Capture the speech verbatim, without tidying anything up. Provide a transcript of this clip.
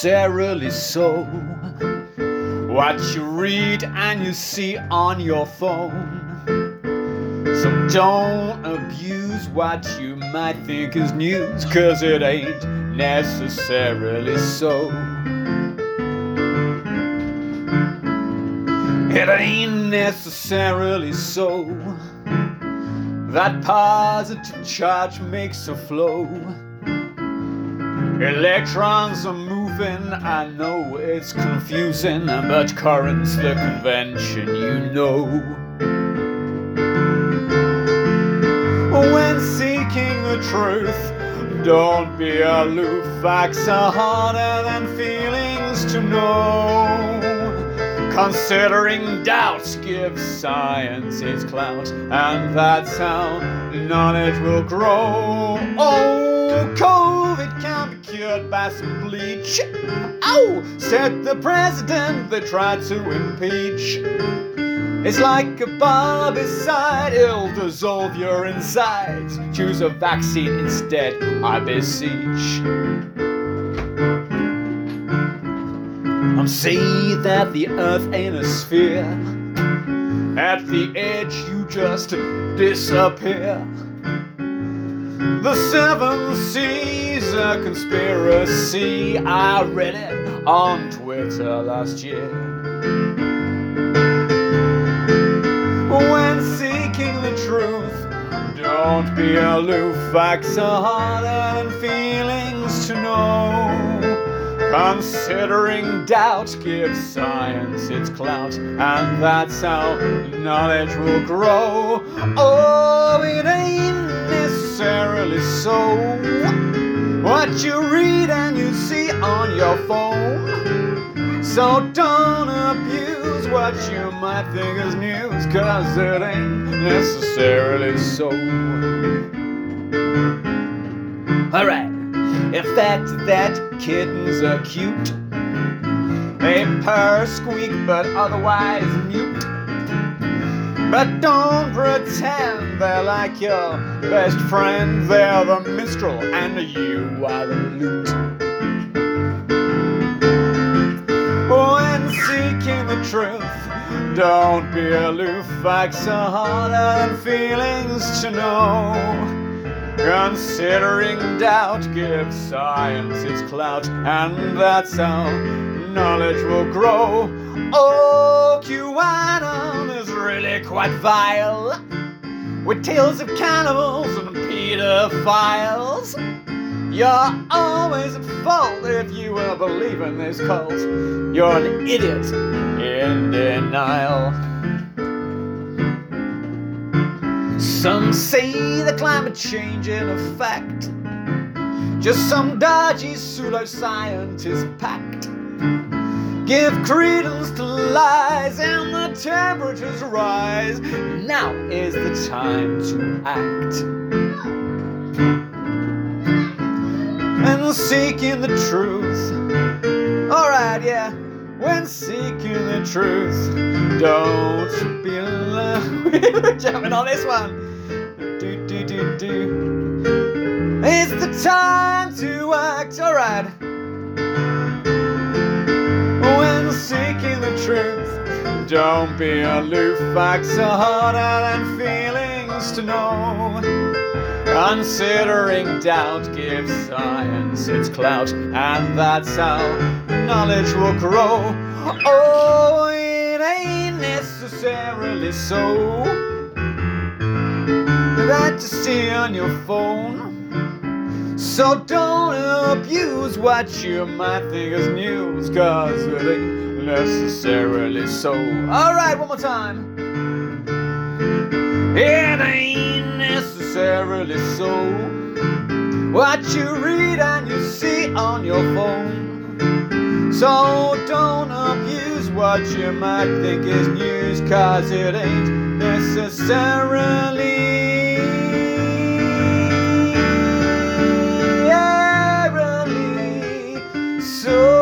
necessarily so. What you read and you see on your phone. So don't abuse what you might think is news, 'cause it ain't necessarily so. It ain't necessarily so that positive charge makes a flow. Electrons are moving, I know it's confusing, but current's the convention, you know. When seeking the truth, don't be aloof. Facts are harder than feelings to know. Considering doubts gives science its clout, and that's how knowledge will grow. Oh, COVID can't be cured by some bleach. Oh, said the president they tried to impeach. It's like a barbicide, it'll dissolve your insides. Choose a vaccine instead, I beseech. I'm saying that the earth ain't a sphere. At the edge you just disappear. The seven seas, a conspiracy. I read it on Twitter last year. When seeking the truth, don't be aloof. Facts are harder than feelings to know. Considering doubt gives science its clout, and that's how knowledge will grow. Oh, it ain't necessarily so what you read and you see on your phone. So don't abuse what you might think is news, 'cause it ain't necessarily so. Alright. In fact, that kittens are cute. They purr, squeak, but otherwise mute. But don't pretend they're like your best friend. They're the minstrel and you are the lute. When seeking the truth, don't be aloof. Facts are harder than feelings to know. Considering doubt gives science its clout, and that's how knowledge will grow. Oh, QAnon is really quite vile, with tales of cannibals and pedophiles. You're always at fault if you will believe in this cult. You're an idiot in denial. Some say the climate change in effect, just some dodgy pseudoscientist pact. Give credence to lies and the temperatures rise. Now is the time to act. And seeking the truth. Alright, yeah. When seeking the truth, don't be alone. We're jumping on this one. Do, do, do, do. It's the time to act. Alright. When seeking the truth, don't be aloof. Facts are harder than feelings to know. Considering doubt gives science its clout, and that's how knowledge will grow. Oh, it ain't necessarily so that you see on your phone. So don't abuse what you might think is news, 'cause it ain't necessarily so. Alright, one more time. It ain't necessarily so what you read and you see on your phone. So don't abuse what you might think is news, 'cause it ain't necessarily so.